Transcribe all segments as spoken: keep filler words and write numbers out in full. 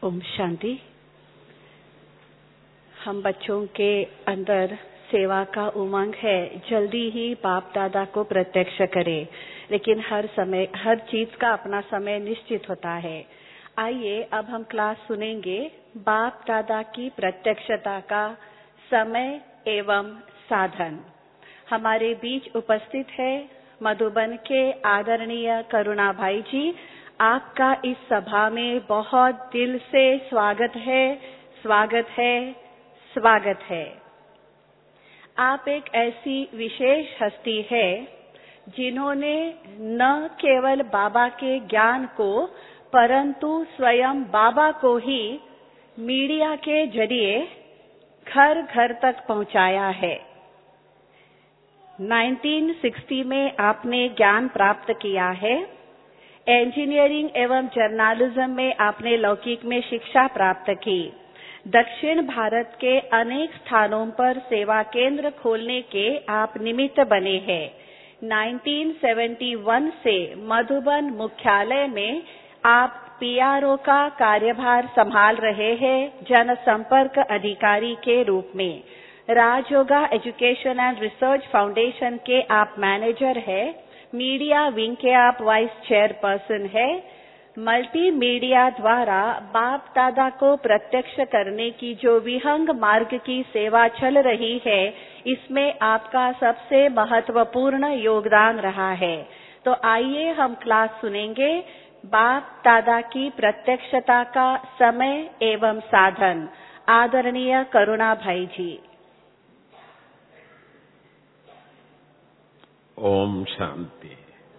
ओम शांति। हम बच्चों के अंदर सेवा का उमंग है, जल्दी ही बाप दादा को प्रत्यक्ष करें, लेकिन हर समय हर चीज का अपना समय निश्चित होता है। आइए अब हम क्लास सुनेंगे बाप दादा की प्रत्यक्षता का समय एवं साधन। हमारे बीच उपस्थित है मधुबन के आदरणीय करुणा भाई जी। आपका इस सभा में बहुत दिल से स्वागत है, स्वागत है, स्वागत है। आप एक ऐसी विशेष हस्ती है जिन्होंने न केवल बाबा के ज्ञान को परंतु स्वयं बाबा को ही मीडिया के जरिए घर घर तक पहुंचाया है। उन्नीस सौ साठ में आपने ज्ञान प्राप्त किया है। इंजीनियरिंग एवं जर्नलिज्म में आपने लौकिक में शिक्षा प्राप्त की। दक्षिण भारत के अनेक स्थानों पर सेवा केंद्र खोलने के आप निमित्त बने हैं। उन्नीस सौ इकहत्तर से मधुबन मुख्यालय में आप पीआरओ का कार्यभार संभाल रहे हैं, जनसंपर्क अधिकारी के रूप में। Rajyoga education and research foundation के आप मैनेजर हैं। मीडिया विंग के आप वाइस चेयरपर्सन है। मल्टीमीडिया द्वारा बाप दादा को प्रत्यक्ष करने की जो विहंग मार्ग की सेवा चल रही है, इसमें आपका सबसे महत्वपूर्ण योगदान रहा है। तो आइए हम क्लास सुनेंगे बाप दादा की प्रत्यक्षता का समय एवं साधन। आदरणीय करुणा भाई जी। ओम शांति।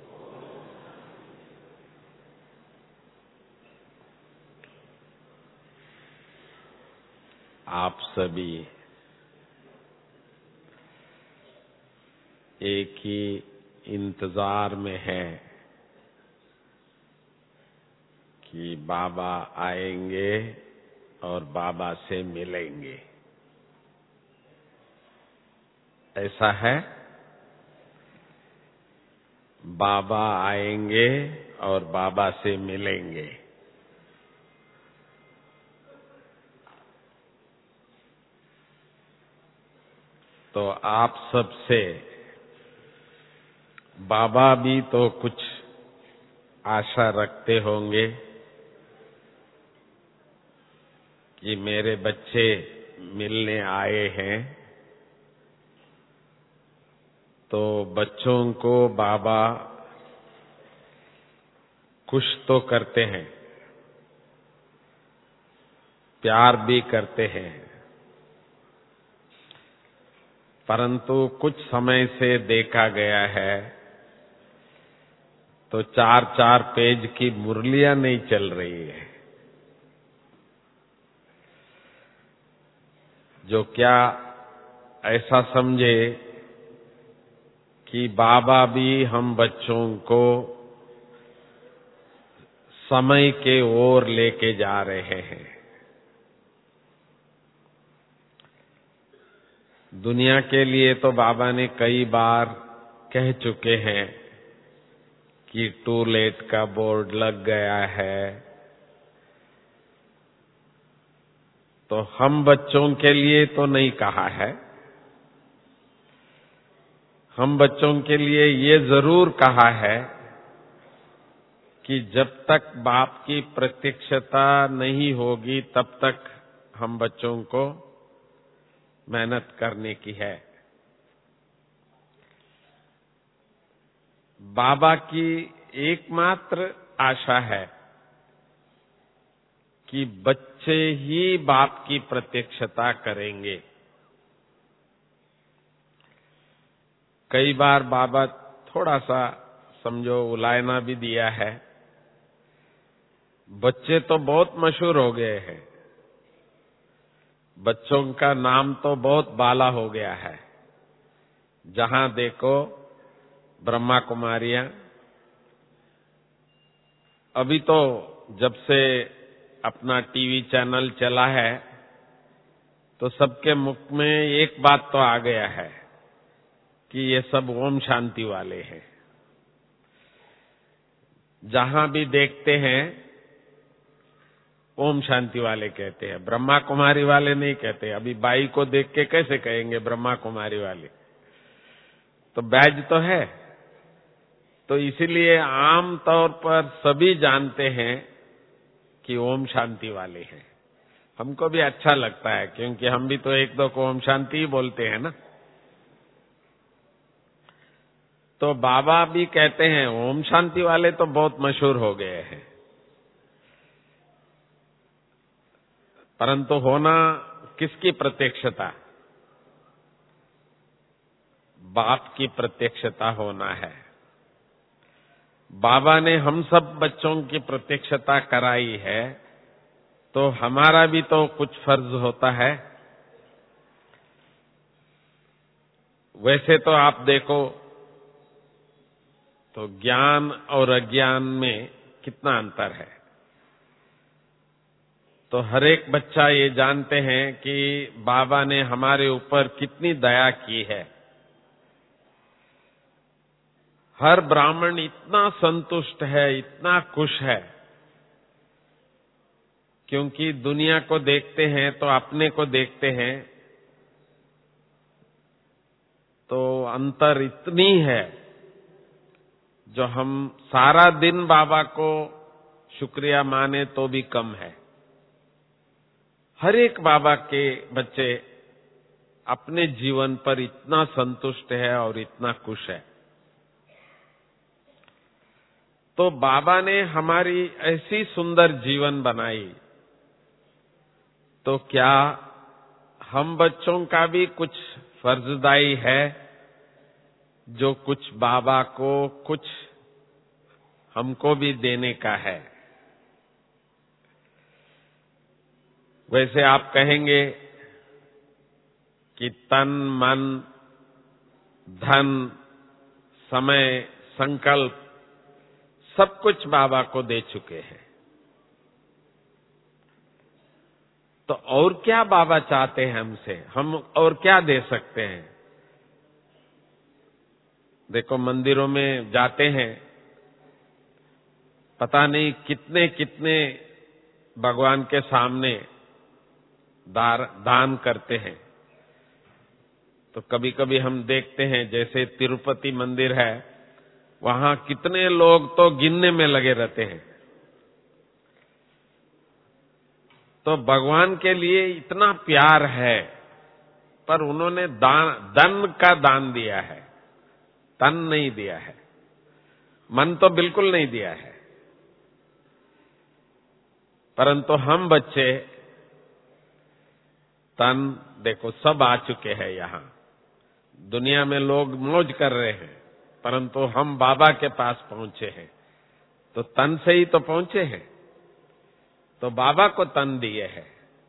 आप सभी एक ही इंतजार में हैं कि बाबा आएंगे और बाबा से मिलेंगे। ऐसा है? बाबा आएंगे और बाबा से मिलेंगे। तो आप सबसे बाबा भी तो कुछ आशा रखते होंगे कि मेरे बच्चे मिलने आए हैं, तो बच्चों को बाबा खुश तो करते हैं, प्यार भी करते हैं, परंतु कुछ समय से देखा गया है तो चार चार पेज की मुरलियां नहीं चल रही है। जो क्या ऐसा समझे कि बाबा भी हम बच्चों को समय के ओर लेके जा रहे हैं। दुनिया के लिए तो बाबा ने कई बार कह चुके हैं कि टू लेट का बोर्ड लग गया है, तो हम बच्चों के लिए तो नहीं कहा है। हम बच्चों के लिए ये जरूर कहा है कि जब तक बाप की प्रत्यक्षता नहीं होगी तब तक हम बच्चों को मेहनत करने की है। बाबा की एकमात्र आशा है कि बच्चे ही बाप की प्रत्यक्षता करेंगे। कई बार बाबा थोड़ा सा समझो उलायना भी दिया है। बच्चे तो बहुत मशहूर हो गए हैं, बच्चों का नाम तो बहुत बाला हो गया है। जहां देखो ब्रह्मा कुमारियां। अभी तो जब से अपना टीवी चैनल चला है तो सबके मुख में एक बात तो आ गया है कि ये सब ओम शांति वाले हैं। जहां भी देखते हैं ओम शांति वाले कहते हैं, ब्रह्मा कुमारी वाले नहीं कहते। अभी बाई को देख के कैसे कहेंगे ब्रह्मा कुमारी वाले, तो बैज तो है। तो इसीलिए आम तौर पर सभी जानते हैं कि ओम शांति वाले हैं। हमको भी अच्छा लगता है, क्योंकि हम भी तो एक दो को ओम शांति ही बोलते हैं ना। तो बाबा भी कहते हैं ओम शांति वाले तो बहुत मशहूर हो गए हैं, परंतु होना किसकी प्रत्यक्षता? बाप की प्रत्यक्षता होना है। बाबा ने हम सब बच्चों की प्रत्यक्षता कराई है, तो हमारा भी तो कुछ फर्ज होता है। वैसे तो आप देखो तो ज्ञान और अज्ञान में कितना अंतर है। तो हर एक बच्चा ये जानते हैं कि बाबा ने हमारे ऊपर कितनी दया की है। हर ब्राह्मण इतना संतुष्ट है, इतना खुश है, क्योंकि दुनिया को देखते हैं तो अपने को देखते हैं, तो अंतर इतनी है जो हम सारा दिन बाबा को शुक्रिया माने तो भी कम है। हर एक बाबा के बच्चे अपने जीवन पर इतना संतुष्ट है और इतना खुश है। तो बाबा ने हमारी ऐसी सुंदर जीवन बनाई, तो क्या हम बच्चों का भी कुछ फर्जदाई है, जो कुछ बाबा को कुछ हमको भी देने का है। वैसे आप कहेंगे कि तन, मन, धन, समय, संकल्प सब कुछ बाबा को दे चुके हैं, तो और क्या बाबा चाहते हैं हमसे? हम और क्या दे सकते हैं? देखो, मंदिरों में जाते हैं, पता नहीं कितने कितने भगवान के सामने दार, दान करते हैं। तो कभी कभी हम देखते हैं, जैसे तिरुपति मंदिर है, वहां कितने लोग तो गिनने में लगे रहते हैं। तो भगवान के लिए इतना प्यार है, पर उन्होंने दान, धन का दान दिया है, तन नहीं दिया है, मन तो बिल्कुल नहीं दिया है। परंतु हम बच्चे तन देखो सब आ चुके हैं। यहां दुनिया में लोग मौज कर रहे हैं, परंतु हम बाबा के पास पहुंचे हैं, तो तन से ही तो पहुंचे हैं। तो बाबा को तन दिए है,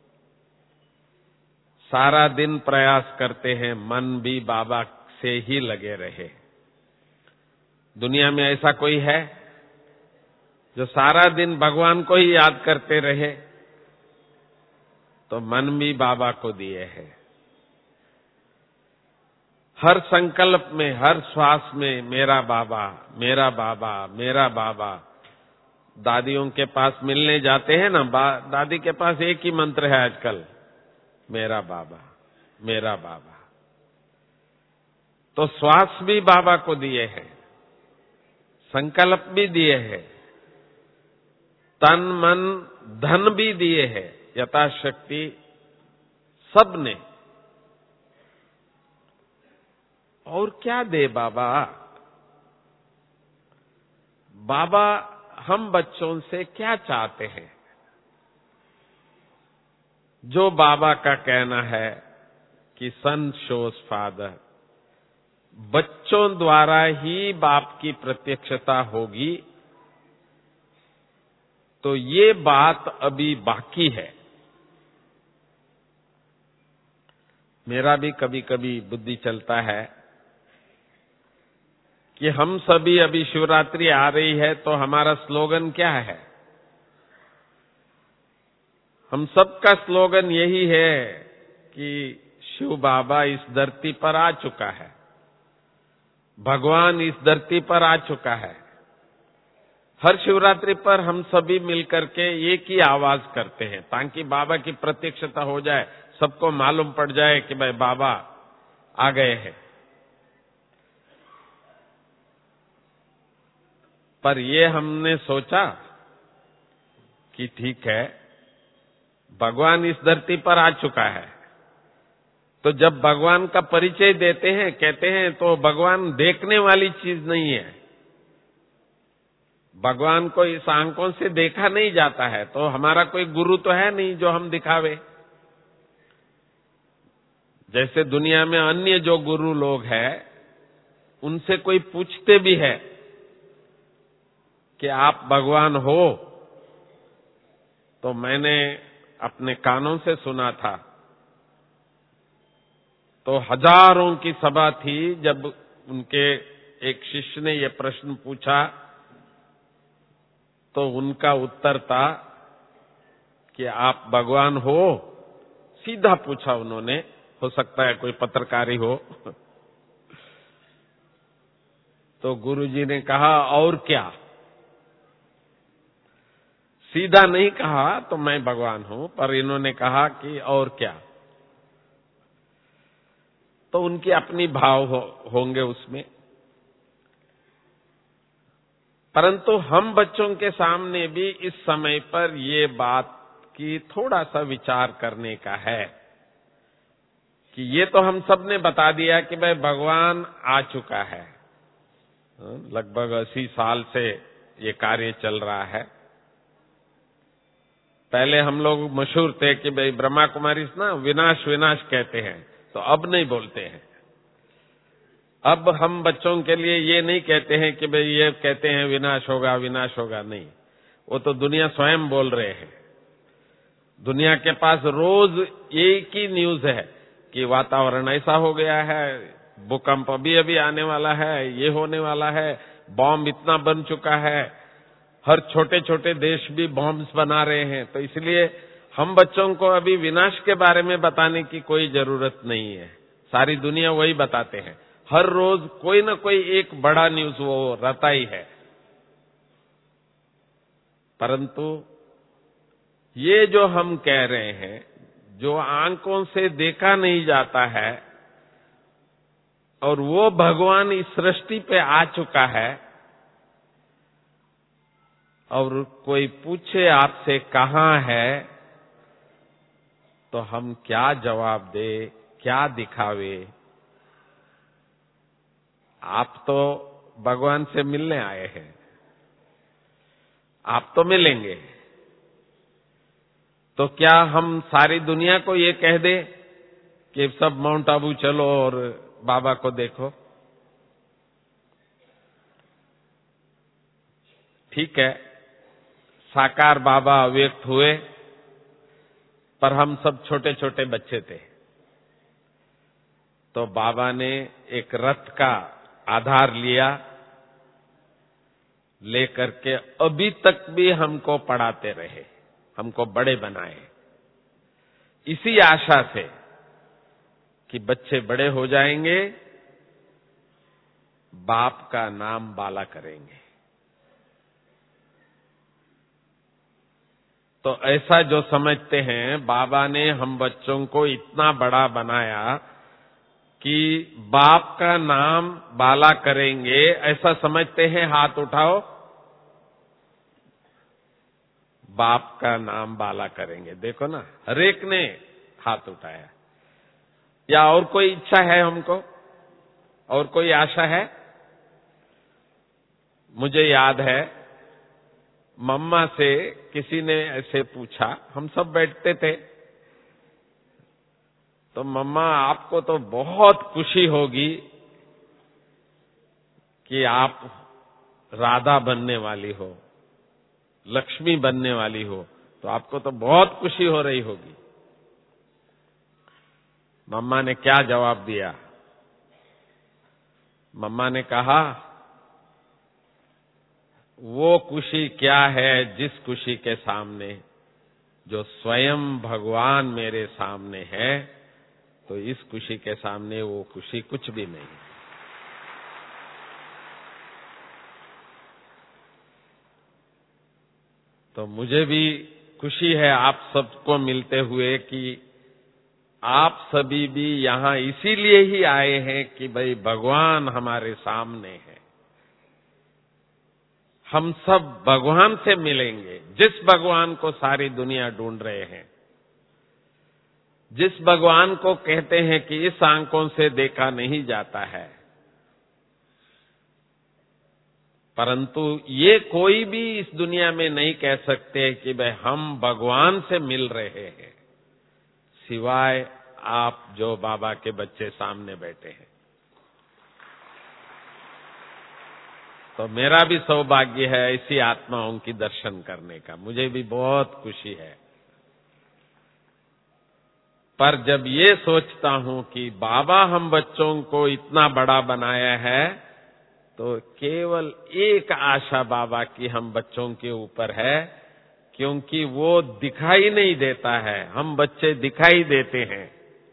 सारा दिन प्रयास करते हैं, मन भी बाबा से ही लगे रहे। दुनिया में ऐसा कोई है जो सारा दिन भगवान को ही याद करते रहे? तो मन भी बाबा को दिए हैं। हर संकल्प में, हर श्वास में मेरा बाबा, मेरा बाबा, मेरा बाबा। दादियों के पास मिलने जाते हैं ना, दादी के पास एक ही मंत्र है आजकल, मेरा बाबा, मेरा बाबा। तो श्वास भी बाबा को दिए हैं, संकल्प भी दिए हैं, तन मन धन भी दिए हैं, यथाशक्ति सबने। और क्या दे बाबा? बाबा हम बच्चों से क्या चाहते हैं? जो बाबा का कहना है कि सन शोज फादर, बच्चों द्वारा ही बाप की प्रत्यक्षता होगी, तो ये बात अभी बाकी है। मेरा भी कभी कभी बुद्धि चलता है कि हम सभी, अभी शिवरात्रि आ रही है, तो हमारा स्लोगन क्या है? हम सबका स्लोगन यही है कि शिव बाबा इस धरती पर आ चुका है, भगवान इस धरती पर आ चुका है। हर शिवरात्रि पर हम सभी मिलकर के एक ही आवाज करते हैं ताकि बाबा की प्रत्यक्षता हो जाए, सबको मालूम पड़ जाए कि भाई बाबा आ गए हैं। पर ये हमने सोचा कि ठीक है, भगवान इस धरती पर आ चुका है, तो जब भगवान का परिचय देते हैं, कहते हैं, तो भगवान देखने वाली चीज नहीं है। भगवान को इस आंखों से देखा नहीं जाता है, तो हमारा कोई गुरु तो है नहीं जो हम दिखावे। जैसे दुनिया में अन्य जो गुरु लोग हैं, उनसे कोई पूछते भी है कि आप भगवान हो, तो मैंने अपने कानों से सुना था। तो हजारों की सभा थी, जब उनके एक शिष्य ने यह प्रश्न पूछा तो उनका उत्तर था कि आप भगवान हो। सीधा पूछा उन्होंने, हो सकता है कोई पत्रकारी हो। तो गुरुजी ने कहा और क्या? सीधा नहीं कहा तो मैं भगवान हूं, पर इन्होंने कहा कि और क्या। तो उनकी अपनी भाव हो, होंगे उसमें। परंतु हम बच्चों के सामने भी इस समय पर ये बात की थोड़ा सा विचार करने का है कि ये तो हम सब ने बता दिया कि भाई भगवान आ चुका है। लगभग अस्सी साल से ये कार्य चल रहा है। पहले हम लोग मशहूर थे कि भाई ब्रह्मा कुमारी ना विनाश विनाश कहते हैं, तो अब नहीं बोलते हैं। अब हम बच्चों के लिए ये नहीं कहते हैं कि भाई ये कहते हैं विनाश होगा विनाश होगा, नहीं। वो तो दुनिया स्वयं बोल रहे हैं। दुनिया के पास रोज एक ही न्यूज है कि वातावरण ऐसा हो गया है, भूकंप अभी अभी आने वाला है, ये होने वाला है, बॉम्ब इतना बन चुका है। हर छोटे छोटे देश भी बॉम्ब्स बना रहे हैं। तो इसलिए हम बच्चों को अभी विनाश के बारे में बताने की कोई जरूरत नहीं है। सारी दुनिया वही बताते हैं। हर रोज कोई ना कोई एक बड़ा न्यूज वो रहता ही है। परंतु ये जो हम कह रहे हैं, जो आंखों से देखा नहीं जाता है, और वो भगवान इस सृष्टि पे आ चुका है, और कोई पूछे आपसे कहां है, तो हम क्या जवाब दे, क्या दिखावे? आप तो भगवान से मिलने आए हैं, आप तो मिलेंगे। तो क्या हम सारी दुनिया को ये कह दे कि सब माउंट आबू चलो और बाबा को देखो? ठीक है, साकार बाबा अव्यक्त हुए, पर हम सब छोटे छोटे बच्चे थे। तो बाबा ने एक रथ का आधार लिया, लेकर के अभी तक भी हमको पढ़ाते रहे, हमको बड़े बनाए, इसी आशा से कि बच्चे बड़े हो जाएंगे, बाप का नाम बाला करेंगे। तो ऐसा जो समझते हैं, बाबा ने हम बच्चों को इतना बड़ा बनाया कि बाप का नाम बाला करेंगे, ऐसा समझते हैं? हाथ उठाओ। बाप का नाम बाला करेंगे। देखो ना, हर एक ने हाथ उठाया। या और कोई इच्छा है हमको, और कोई आशा है? मुझे याद है, मम्मा से किसी ने ऐसे पूछा, हम सब बैठते थे, तो मम्मा आपको तो बहुत खुशी होगी कि आप राधा बनने वाली हो, लक्ष्मी बनने वाली हो, तो आपको तो बहुत खुशी हो रही होगी। मम्मा ने क्या जवाब दिया? मम्मा ने कहा, वो खुशी क्या है जिस खुशी के सामने, जो स्वयं भगवान मेरे सामने है, तो इस खुशी के सामने वो खुशी कुछ भी नहीं। तो मुझे भी खुशी है आप सबको मिलते हुए कि आप सभी भी यहाँ इसीलिए ही आए हैं कि भाई भगवान हमारे सामने है। हम सब भगवान से मिलेंगे, जिस भगवान को सारी दुनिया ढूंढ रहे हैं, जिस भगवान को कहते हैं कि इस आंखों से देखा नहीं जाता है, परंतु ये कोई भी इस दुनिया में नहीं कह सकते कि भाई हम भगवान से मिल रहे हैं, सिवाय आप जो बाबा के बच्चे सामने बैठे हैं। तो मेरा भी सौभाग्य है ऐसी आत्माओं की दर्शन करने का, मुझे भी बहुत खुशी है। पर जब ये सोचता हूं कि बाबा हम बच्चों को इतना बड़ा बनाया है, तो केवल एक आशा बाबा की हम बच्चों के ऊपर है, क्योंकि वो दिखाई नहीं देता है, हम बच्चे दिखाई देते हैं।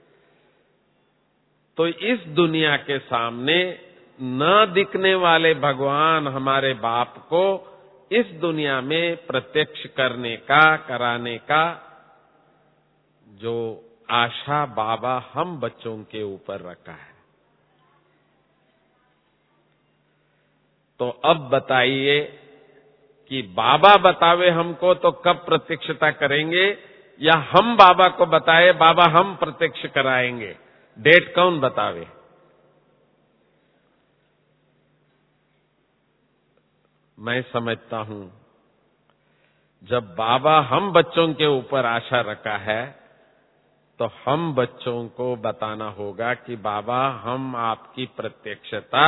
तो इस दुनिया के सामने न दिखने वाले भगवान हमारे बाप को इस दुनिया में प्रत्यक्ष करने का, कराने का जो आशा बाबा हम बच्चों के ऊपर रखा है। तो अब बताइए कि बाबा बतावे हमको तो कब प्रत्यक्षता करेंगे, या हम बाबा को बताए बाबा हम प्रत्यक्ष कराएंगे? डेट कौन बतावे? मैं समझता हूं जब बाबा हम बच्चों के ऊपर आशा रखा है, तो हम बच्चों को बताना होगा कि बाबा हम आपकी प्रत्यक्षता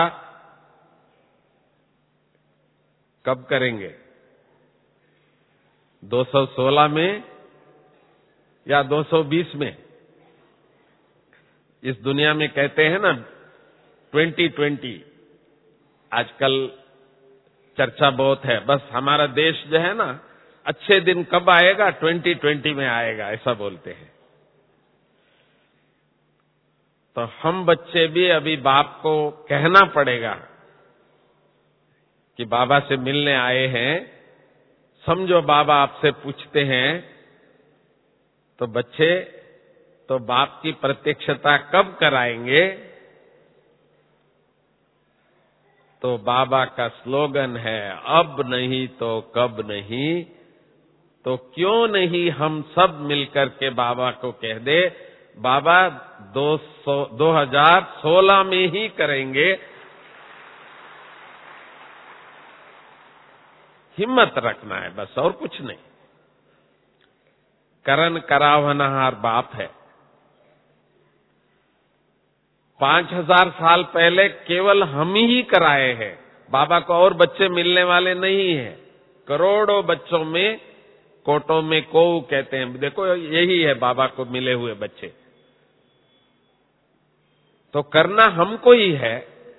कब करेंगे? दो सौ सोलह में या दो सौ बीस में? इस दुनिया में कहते हैं ना ट्वेंटी ट्वेंटी, आजकल चर्चा बहुत है। बस हमारा देश जो है ना, अच्छे दिन कब आएगा? ट्वेंटी ट्वेंटी में आएगा, ऐसा बोलते हैं। तो हम बच्चे भी अभी बाप को कहना पड़ेगा कि बाबा से मिलने आए हैं, समझो बाबा आपसे पूछते हैं, तो बच्चे तो बाप की प्रत्यक्षता कब कराएंगे? तो बाबा का स्लोगन है, अब नहीं तो कब नहीं। तो क्यों नहीं हम सब मिलकर के बाबा को कह दे, बाबा दो हजार सोलह में ही करेंगे। हिम्मत रखना है बस, और कुछ नहीं। करन करावनहार बाप है। पांच हजार साल पहले केवल हम ही कराए हैं, बाबा को और बच्चे मिलने वाले नहीं हैं। करोड़ों बच्चों में कोटों में कोऊ कहते हैं, देखो यही है बाबा को मिले हुए बच्चे। तो करना हमको ही है,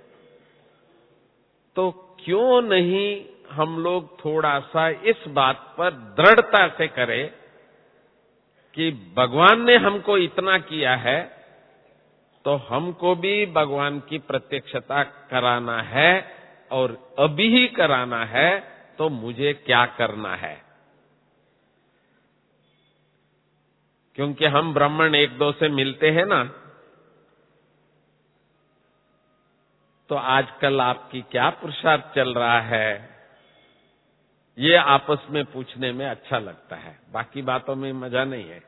तो क्यों नहीं हम लोग थोड़ा सा इस बात पर दृढ़ता से करें कि भगवान ने हमको इतना किया है, तो हमको भी भगवान की प्रत्यक्षता कराना है, और अभी ही कराना है। तो मुझे क्या करना है? क्योंकि हम ब्राह्मण एक दो से मिलते हैं ना, तो आजकल आपकी क्या पुरुषार्थ चल रहा है, ये आपस में पूछने में अच्छा लगता है, बाकी बातों में मजा नहीं है।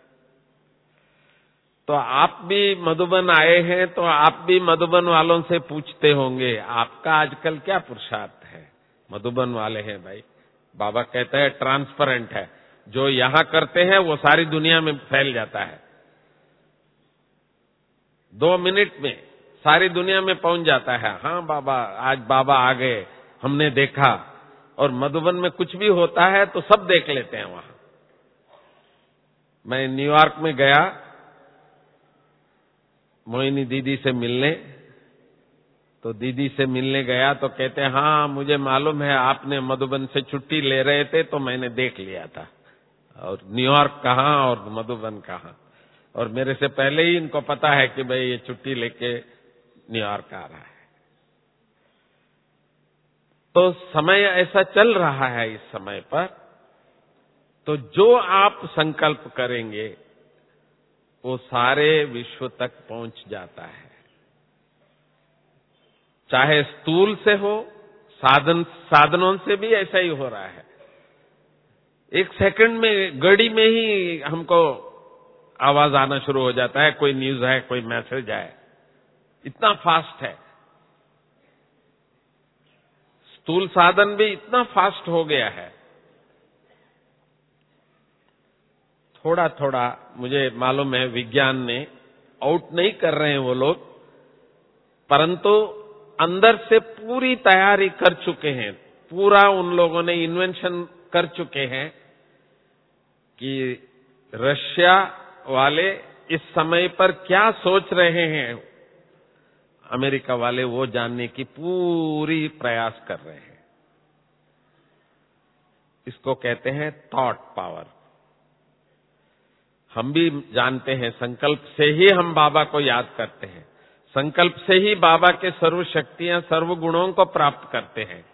तो आप भी मधुबन आए हैं, तो आप भी मधुबन वालों से पूछते होंगे, आपका आजकल क्या पुरुषार्थ है? मधुबन वाले हैं भाई, बाबा कहता है ट्रांसपेरेंट है, जो यहां करते हैं वो सारी दुनिया में फैल जाता है। दो मिनट में सारी दुनिया में पहुंच जाता है। हाँ बाबा, आज बाबा आ गए, हमने देखा। और मधुबन में कुछ भी होता है तो सब देख लेते हैं वहां। मैं न्यूयॉर्क में गया मोहिनी दीदी से मिलने, तो दीदी से मिलने गया तो कहते हैं, हाँ मुझे मालूम है आपने मधुबन से छुट्टी ले रहे थे, तो मैंने देख लिया था। और न्यूयॉर्क कहाँ और मधुबन कहाँ, और मेरे से पहले ही इनको पता है कि भाई ये छुट्टी लेके न्यूयॉर्क आ रहा है। तो समय ऐसा चल रहा है इस समय पर तो जो आप संकल्प करेंगे वो सारे विश्व तक पहुंच जाता है। चाहे स्थूल से हो, साधन साधनों से भी ऐसा ही हो रहा है। एक सेकंड में, घड़ी में ही हमको आवाज आना शुरू हो जाता है, कोई न्यूज है, कोई मैसेज है, इतना फास्ट है। स्थूल साधन भी इतना फास्ट हो गया है। थोड़ा थोड़ा मुझे मालूम है विज्ञान ने आउट नहीं कर रहे हैं वो लोग, परंतु अंदर से पूरी तैयारी कर चुके हैं। पूरा उन लोगों ने इन्वेंशन कर चुके हैं कि रशिया वाले इस समय पर क्या सोच रहे हैं, अमेरिका वाले वो जानने की पूरी प्रयास कर रहे हैं। इसको कहते हैं थॉट पावर। हम भी जानते हैं, संकल्प से ही हम बाबा को याद करते हैं, संकल्प से ही बाबा के सर्व शक्तियां, सर्व गुणों को प्राप्त करते हैं,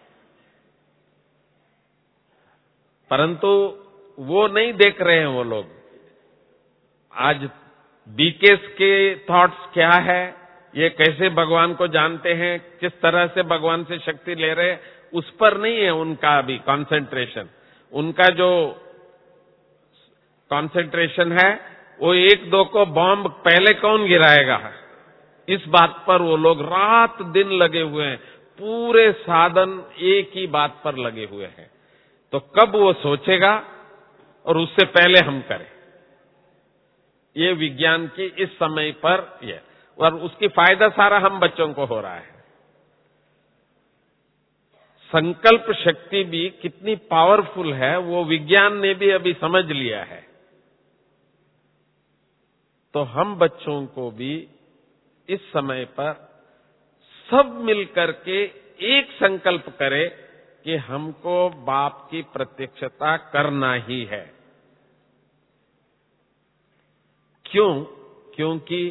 परंतु वो नहीं देख रहे हैं वो लोग। आज बीकेस के थॉट्स क्या है, ये कैसे भगवान को जानते हैं, किस तरह से भगवान से शक्ति ले रहे हैं, उस पर नहीं है उनका अभी कंसंट्रेशन। उनका जो कंसंट्रेशन है वो एक दो को बॉम्ब पहले कौन गिराएगा, इस बात पर वो लोग रात दिन लगे हुए हैं। पूरे साधन एक ही बात पर लगे हुए हैं। तो कब वो सोचेगा और उससे पहले हम करें, ये विज्ञान की इस समय पर ये, और उसकी फायदा सारा हम बच्चों को हो रहा है। संकल्प शक्ति भी कितनी पावरफुल है वो विज्ञान ने भी अभी समझ लिया है। तो हम बच्चों को भी इस समय पर सब मिलकर के एक संकल्प करें कि हमको बाप की प्रत्यक्षता करना ही है। क्यों? क्योंकि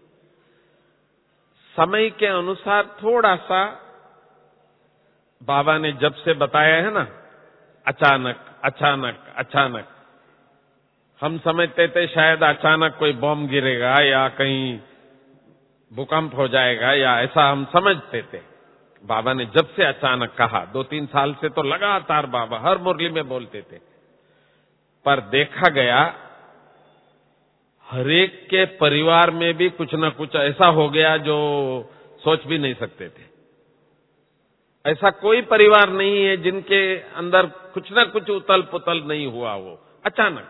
समय के अनुसार थोड़ा सा बाबा ने जब से बताया है ना, अचानक अचानक अचानक, हम समझते थे शायद अचानक कोई बॉम्ब गिरेगा या कहीं भूकंप हो जाएगा, या ऐसा हम समझते थे। बाबा ने जब से अचानक कहा, दो तीन साल से तो लगातार बाबा हर मुरली में बोलते थे, पर देखा गया हरेक के परिवार में भी कुछ न कुछ ऐसा हो गया जो सोच भी नहीं सकते थे। ऐसा कोई परिवार नहीं है जिनके अंदर कुछ न कुछ उतल पुतल नहीं हुआ हो अचानक।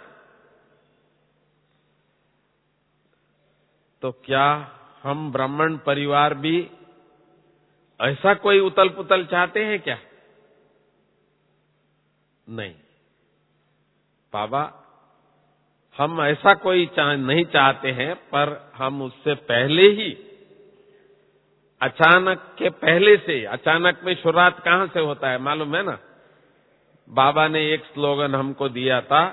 तो क्या हम ब्राह्मण परिवार भी ऐसा कोई उतल पुतल चाहते हैं क्या? नहीं बाबा, हम ऐसा कोई चा, नहीं चाहते हैं, पर हम उससे पहले ही, अचानक के पहले से, अचानक में शुरुआत कहां से होता है मालूम है ना? बाबा ने एक स्लोगन हमको दिया था,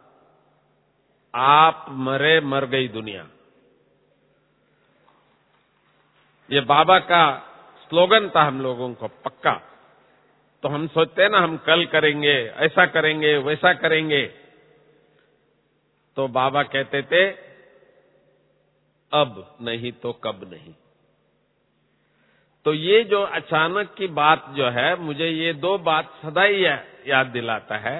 आप मरे मर गई दुनिया। ये बाबा का स्लोगन था हम लोगों को पक्का। तो हम सोचते हैं ना हम कल करेंगे, ऐसा करेंगे, वैसा करेंगे, तो बाबा कहते थे अब नहीं तो कब नहीं। तो ये जो अचानक की बात जो है, मुझे ये दो बात सदा ही याद दिलाता है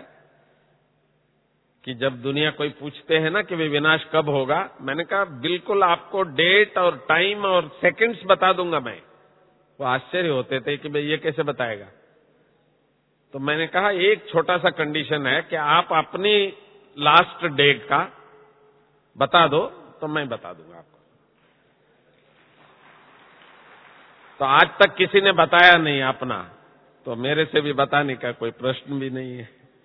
कि जब दुनिया कोई पूछते हैं ना कि वे विनाश कब होगा, मैंने कहा बिल्कुल आपको डेट और टाइम और सेकंड्स बता दूंगा मैं। वो आश्चर्य होते थे कि भाई ये कैसे बताएगा। तो मैंने कहा एक छोटा सा कंडीशन है कि आप अपनी लास्ट डेट का बता दो तो मैं बता दूंगा आपको। तो आज तक किसी ने बताया नहीं अपना, तो मेरे से भी बताने का कोई प्रश्न भी नहीं है।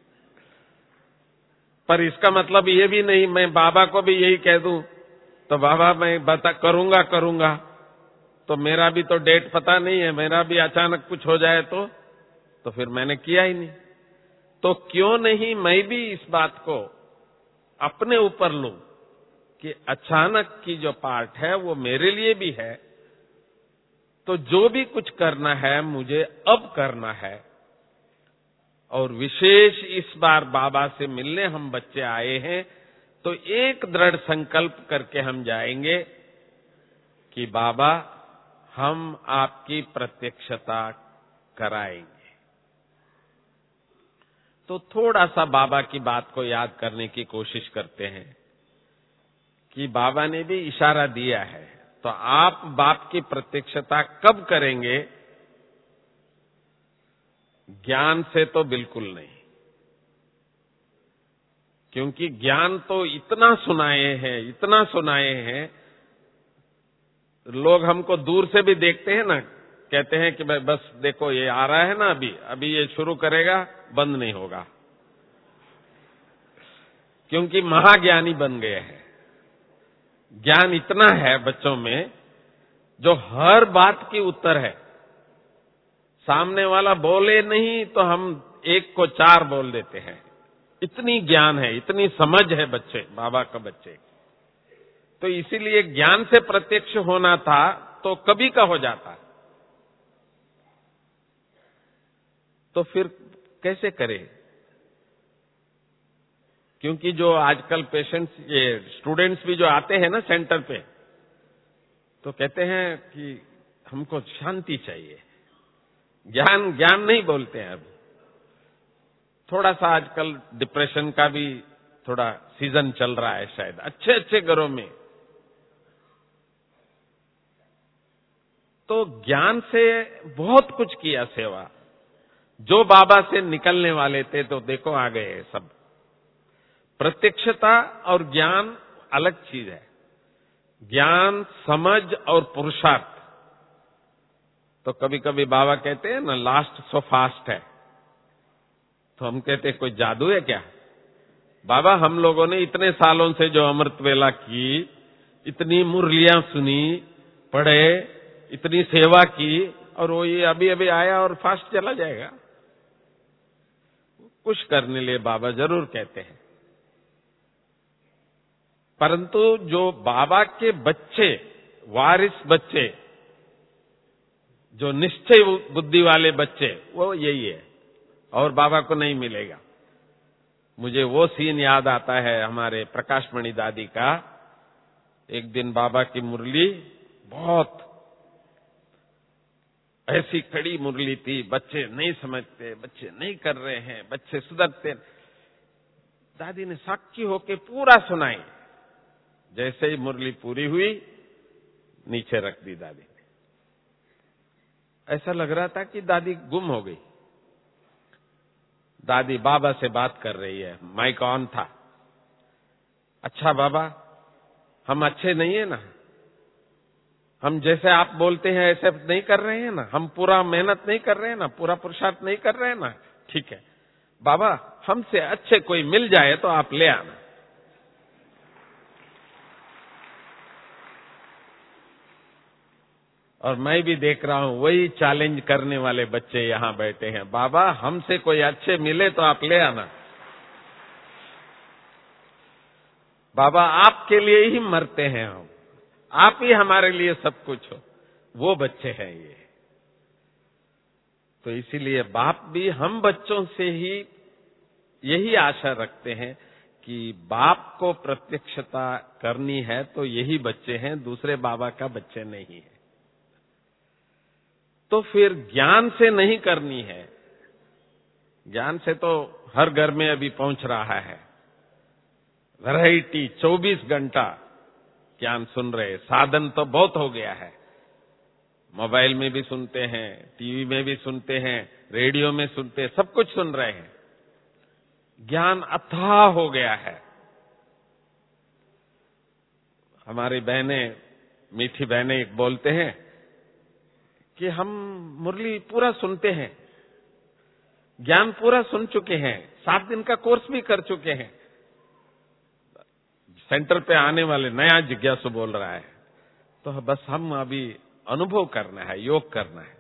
पर इसका मतलब ये भी नहीं मैं बाबा को भी यही कह दूं तो बाबा मैं बता करूंगा करूंगा, तो मेरा भी तो डेट पता नहीं है, मेरा भी अचानक कुछ हो जाए तो तो फिर मैंने किया ही नहीं। तो क्यों नहीं मैं भी इस बात को अपने ऊपर लूं कि अचानक की जो पार्ट है वो मेरे लिए भी है। तो जो भी कुछ करना है मुझे अब करना है, और विशेष इस बार बाबा से मिलने हम बच्चे आए हैं, तो एक दृढ़ संकल्प करके हम जाएंगे कि बाबा हम आपकी प्रत्यक्षता कराएंगे। तो थोड़ा सा बाबा की बात को याद करने की कोशिश करते हैं कि बाबा ने भी इशारा दिया है, तो आप बाप की प्रत्यक्षता कब करेंगे? ज्ञान से तो बिल्कुल नहीं, क्योंकि ज्ञान तो इतना सुनाए हैं, इतना सुनाए हैं, लोग हमको दूर से भी देखते हैं ना, कहते हैं कि भाई बस देखो ये आ रहा है ना, अभी अभी ये शुरू करेगा, बंद नहीं होगा, क्योंकि महाज्ञानी बन गए हैं। ज्ञान इतना है बच्चों में जो हर बात की उत्तर है। सामने वाला बोले नहीं तो हम एक को चार बोल देते हैं, इतनी ज्ञान है, इतनी समझ है बच्चे, बाबा का बच्चे। तो इसीलिए ज्ञान से प्रत्यक्ष होना था तो कभी का हो जाता, तो फिर कैसे करें? क्योंकि जो आजकल पेशेंट्स, ये स्टूडेंट्स भी जो आते हैं ना सेंटर पे, तो कहते हैं कि हमको शांति चाहिए, ज्ञान ज्ञान नहीं बोलते हैं। अब थोड़ा सा आजकल डिप्रेशन का भी थोड़ा सीजन चल रहा है शायद अच्छे अच्छे घरों में। तो ज्ञान से बहुत कुछ किया सेवा, जो बाबा से निकलने वाले थे तो देखो आ गए सब। प्रत्यक्षता और ज्ञान अलग चीज है। ज्ञान, समझ और पुरुषार्थ, तो कभी कभी बाबा कहते हैं ना लास्ट सो फास्ट है, तो हम कहते हैं कोई जादू है क्या? बाबा हम लोगों ने इतने सालों से जो अमृत वेला की, इतनी मुरलियां सुनी, पढ़े, इतनी सेवा की, और वो ये अभी अभी आया और फास्ट चला जाएगा? कुछ करने लिए बाबा जरूर कहते हैं, परंतु जो बाबा के बच्चे, वारिस बच्चे, जो निश्चय बुद्धि वाले बच्चे, वो यही है, और बाबा को नहीं मिलेगा। मुझे वो सीन याद आता है हमारे प्रकाशमणि दादी का। एक दिन बाबा की मुरली बहुत ऐसी खड़ी मुरली थी, बच्चे नहीं समझते, बच्चे नहीं कर रहे हैं, बच्चे सुधरते। दादी ने साक्षी होके पूरा सुनाई। जैसे ही मुरली पूरी हुई, नीचे रख दी दादी ने। ऐसा लग रहा था कि दादी गुम हो गई। दादी बाबा से बात कर रही है, माइक ऑन था। अच्छा बाबा, हम अच्छे नहीं है ना? हम जैसे आप बोलते हैं ऐसे नहीं कर रहे हैं ना? हम पूरा मेहनत नहीं कर रहे हैं ना? पूरा पुरुषार्थ नहीं कर रहे हैं ना? ठीक है बाबा, हमसे अच्छे कोई मिल जाए तो आप ले आना। और मैं भी देख रहा हूं वही चैलेंज करने वाले बच्चे यहां बैठे हैं। बाबा हमसे कोई अच्छे मिले तो आप ले आना। बाबा आपके लिए ही मरते हैं हम, आप ही हमारे लिए सब कुछ हो। वो बच्चे हैं ये। तो इसीलिए बाप भी हम बच्चों से ही यही आशा रखते हैं कि बाप को प्रत्यक्षता करनी है तो यही बच्चे हैं, दूसरे बाबा का बच्चे नहीं है। तो फिर ज्ञान से नहीं करनी है। ज्ञान से तो हर घर में अभी पहुंच रहा है, वैरायटी चौबीस घंटा ज्ञान सुन रहे, साधन तो बहुत हो गया है। मोबाइल में भी सुनते हैं, टीवी में भी सुनते हैं, रेडियो में सुनते हैं, सब कुछ सुन रहे हैं। ज्ञान अथाह हो गया है। हमारी बहनें, मीठी बहनें बोलते हैं कि हम मुरली पूरा सुनते हैं, ज्ञान पूरा सुन चुके हैं, सात दिन का कोर्स भी कर चुके हैं। सेंटर पे आने वाले नया जिज्ञासु बोल रहा है, तो बस हम अभी अनुभव करना है, योग करना है।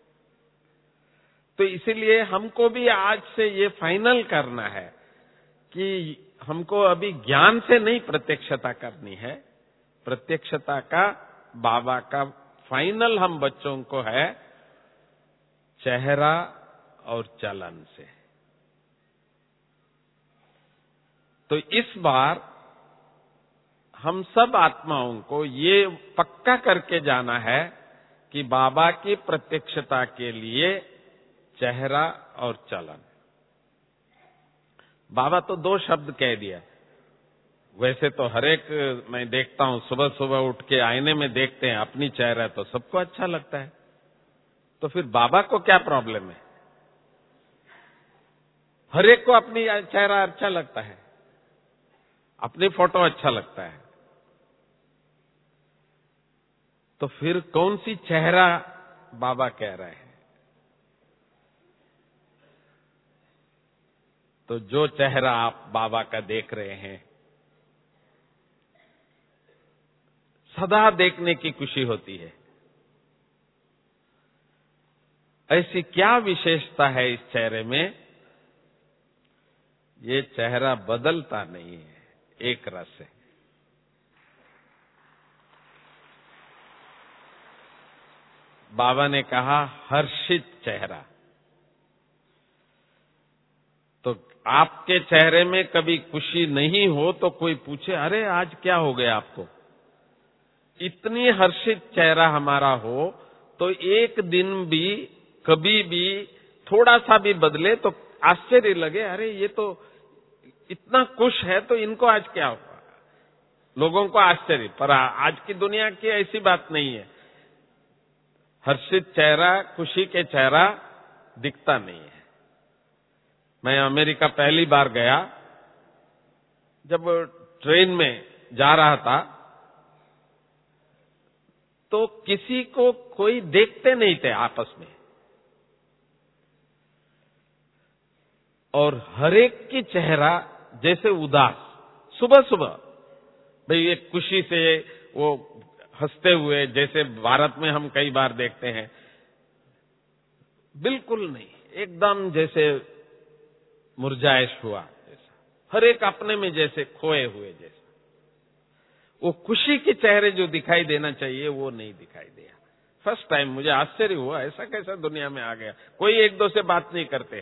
तो इसीलिए हमको भी आज से ये फाइनल करना है कि हमको अभी ज्ञान से नहीं प्रत्यक्षता करनी है। प्रत्यक्षता का बाबा का फाइनल हम बच्चों को है चेहरा और चलन से। तो इस बार हम सब आत्माओं को ये पक्का करके जाना है कि बाबा की प्रत्यक्षता के लिए चेहरा और चलन। बाबा तो दो शब्द कह दिया। वैसे तो हरेक मैं देखता हूं, सुबह सुबह उठ के आईने में देखते हैं अपनी चेहरा, तो सबको अच्छा लगता है। तो फिर बाबा को क्या प्रॉब्लम है? हरेक को अपनी चेहरा अच्छा लगता है, अपनी फोटो अच्छा लगता है। तो फिर कौन सी चेहरा बाबा कह रहे हैं? तो जो चेहरा आप बाबा का देख रहे हैं, सदा देखने की खुशी होती है। ऐसी क्या विशेषता है इस चेहरे में? ये चेहरा बदलता नहीं है, एक रस है। बाबा ने कहा हर्षित चेहरा। तो आपके चेहरे में कभी खुशी नहीं हो तो कोई पूछे, अरे आज क्या हो गया आपको? इतनी हर्षित चेहरा हमारा हो तो एक दिन भी कभी भी थोड़ा सा भी बदले तो आश्चर्य लगे, अरे ये तो इतना खुश है तो इनको आज क्या हुआ? लोगों को आश्चर्य। पर आज की दुनिया की ऐसी बात नहीं है। हर्षित चेहरा, खुशी के चेहरा दिखता नहीं है। मैं अमेरिका पहली बार गया, जब ट्रेन में जा रहा था तो किसी को कोई देखते नहीं थे आपस में, और हरेक की चेहरा जैसे उदास। सुबह सुबह भाई एक खुशी से वो हंसते हुए, जैसे भारत में हम कई बार देखते हैं, बिल्कुल नहीं, एकदम जैसे मुरझाइश हुआ जैसा, हर एक अपने में जैसे खोए हुए जैसा। वो खुशी के चेहरे जो दिखाई देना चाहिए वो नहीं दिखाई दिया। फर्स्ट टाइम मुझे आश्चर्य हुआ, ऐसा कैसा दुनिया में आ गया। कोई एक दो से बात नहीं करते।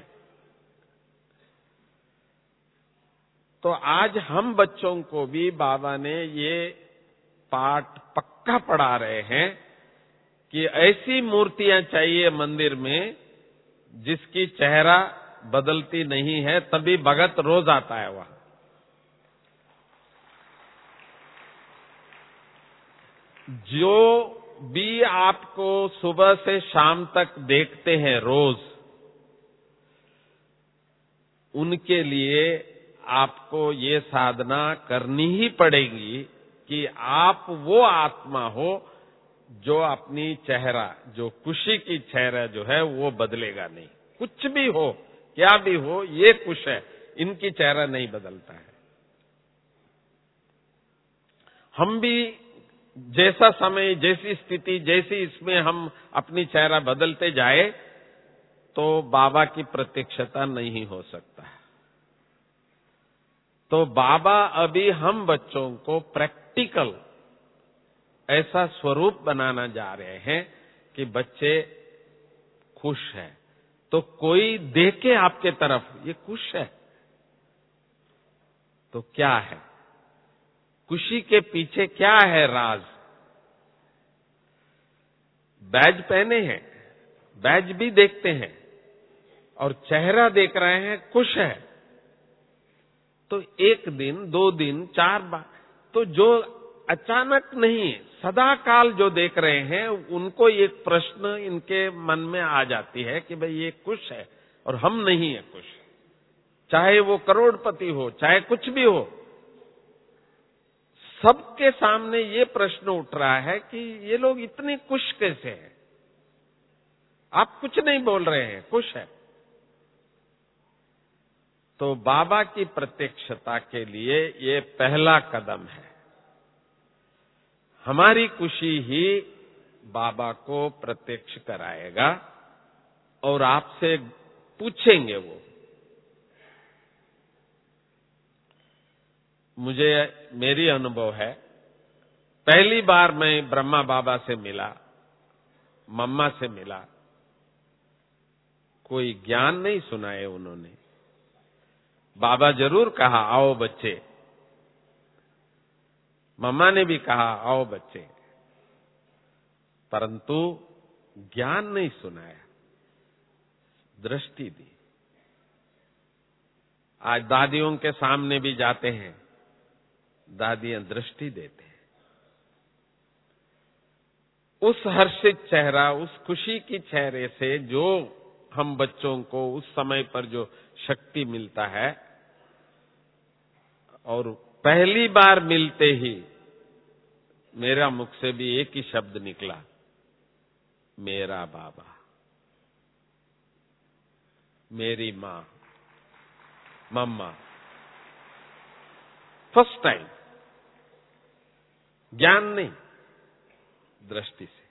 तो आज हम बच्चों को भी बाबा ने ये पाठ पक्का पढ़ा रहे हैं कि ऐसी मूर्तियां चाहिए मंदिर में जिसकी चेहरा बदलती नहीं है, तभी भगत रोज आता है वहां। जो भी आपको सुबह से शाम तक देखते हैं रोज, उनके लिए आपको ये साधना करनी ही पड़ेगी कि आप वो आत्मा हो जो अपनी चेहरा, जो खुशी की चेहरा जो है वो बदलेगा नहीं। कुछ भी हो, क्या भी हो, ये खुश है, इनकी चेहरा नहीं बदलता है। हम भी जैसा समय, जैसी स्थिति, जैसी इसमें हम अपनी चेहरा बदलते जाए तो बाबा की प्रत्यक्षता नहीं हो सकता है। तो बाबा अभी हम बच्चों को प्रैक्टिकल ऐसा स्वरूप बनाना जा रहे हैं कि बच्चे खुश हैं। तो कोई देखे आपके तरफ, ये खुश है, तो क्या है? खुशी के पीछे क्या है राज? बैज पहने हैं, बैज भी देखते हैं, और चेहरा देख रहे हैं, खुश है। तो एक दिन, दो दिन, चार बार, तो जो अचानक नहीं, सदा काल जो देख रहे हैं, उनको एक प्रश्न इनके मन में आ जाती है कि भाई ये खुश है और हम नहीं है खुश। चाहे वो करोड़पति हो, चाहे कुछ भी हो, सबके सामने ये प्रश्न उठ रहा है कि ये लोग इतने खुश कैसे हैं? आप कुछ नहीं बोल रहे हैं, खुश है। तो बाबा की प्रत्यक्षता के लिए ये पहला कदम है। हमारी खुशी ही बाबा को प्रत्यक्ष कराएगा, और आपसे पूछेंगे वो। मुझे, मेरी अनुभव है, पहली बार मैं ब्रह्मा बाबा से मिला, मम्मा से मिला, कोई ज्ञान नहीं सुनाए उन्होंने। बाबा जरूर कहा, आओ बच्चे, मम्मा ने भी कहा आओ बच्चे, परंतु ज्ञान नहीं सुनाया, दृष्टि दी। आज दादियों के सामने भी जाते हैं, दादियां दृष्टि देते हैं। उस हर्षित चेहरा, उस खुशी की चेहरे से जो हम बच्चों को उस समय पर जो शक्ति मिलता है, और पहली बार मिलते ही मेरा मुख से भी एक ही शब्द निकला, मेरा बाबा, मेरी मां, मम्मा। फर्स्ट टाइम, ज्ञान नहीं, दृष्टि से।